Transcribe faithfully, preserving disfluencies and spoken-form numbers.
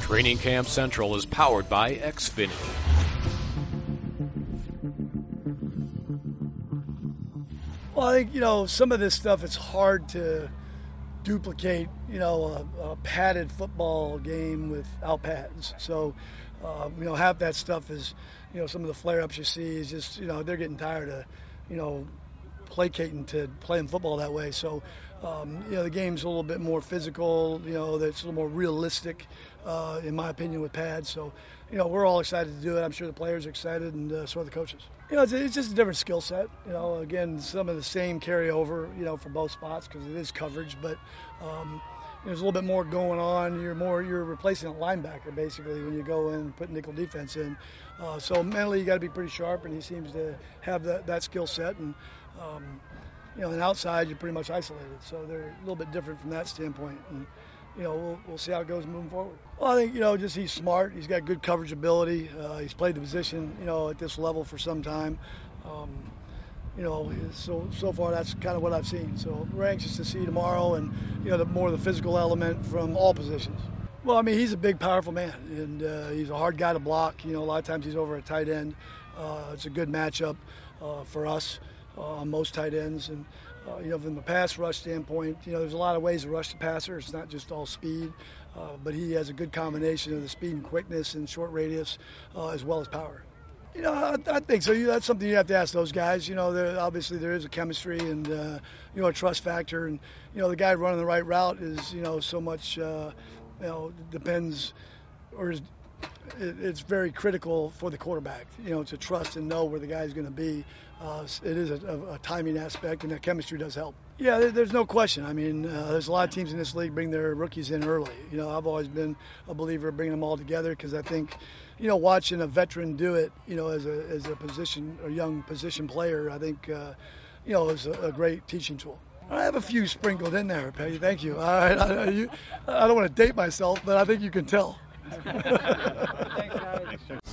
Training Camp Central is powered by Xfinity. Well, I think, you know, some of this stuff, it's hard to duplicate, you know, a, a padded football game without pads. So, uh, you know, half that stuff is, you know, some of the flare-ups you see is just, you know, they're getting tired of, you know, placating to playing football that way. So, um, you know, the game's a little bit more physical, you know, that's a little more realistic, uh, in my opinion, with pads. So, you know, we're all excited to do it. I'm sure the players are excited, and uh, so are the coaches. You know, it's, it's just a different skill set. You know, again, some of the same carryover, you know, for both spots because it is coverage, but um, there's a little bit more going on. You're more you're replacing a linebacker basically when you go in and put nickel defense in. Uh, so mentally, you got to be pretty sharp, and he seems to have that, that skill set. And um, you know, and outside, you're pretty much isolated. So they're a little bit different from that standpoint. And, you know, we'll, we'll see how it goes moving forward. Well, I think, you know, just he's smart. He's got good coverage ability. Uh, he's played the position, you know, at this level for some time. Um, you know, so so far that's kind of what I've seen. So we're anxious to see tomorrow and, you know, the more the physical element from all positions. Well, I mean, he's a big, powerful man, and uh, he's a hard guy to block. You know, a lot of times he's over at tight end. Uh, it's a good matchup uh, for us uh, on most tight ends. And, Uh, you know, from the pass rush standpoint, you know, there's a lot of ways to rush the passer. It's not just all speed, uh, but he has a good combination of the speed and quickness and short radius, uh, as well as power. You know, I, I think so. You, that's something you have to ask those guys. You know, there, obviously there is a chemistry and, uh, you know, a trust factor. And, you know, the guy running the right route is, you know, so much, uh, you know, depends or is, it, it's very critical for the quarterback, you know, to trust and know where the guy is going to be. Uh, it is a, a, a timing aspect, and that chemistry does help. Yeah, there, there's no question. I mean, uh, there's a lot of teams in this league bring their rookies in early. You know, I've always been a believer of bringing them all together because I think, you know, watching a veteran do it, you know, as a as a position, a young position player, I think, uh, you know, is a, a great teaching tool. I have a few sprinkled in there, Peggy. Thank you. All right, I, you, I don't want to date myself, but I think you can tell. Thanks, guys.